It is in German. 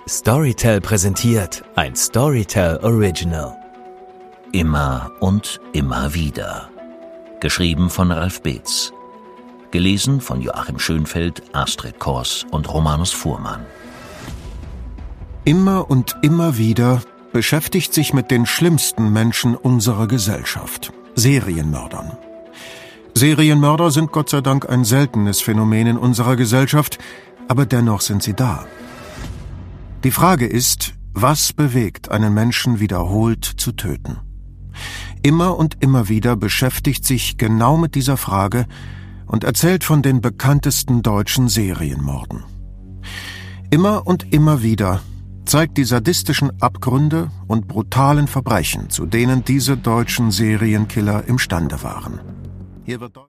Storytel präsentiert ein Storytel Original. Immer und immer wieder. Geschrieben von Ralf Beetz. Gelesen von Joachim Schönfeld, Astrid Kors und Romanus Fuhrmann. Immer und immer wieder beschäftigt sich mit den schlimmsten Menschen unserer Gesellschaft: Serienmördern. Serienmörder sind Gott sei Dank ein seltenes Phänomen in unserer Gesellschaft, aber dennoch sind sie da. Die Frage ist, was bewegt einen Menschen wiederholt zu töten? Immer und immer wieder beschäftigt sich genau mit dieser Frage und erzählt von den bekanntesten deutschen Serienmorden. Immer und immer wieder zeigt die sadistischen Abgründe und brutalen Verbrechen, zu denen diese deutschen Serienkiller imstande waren. Hier wird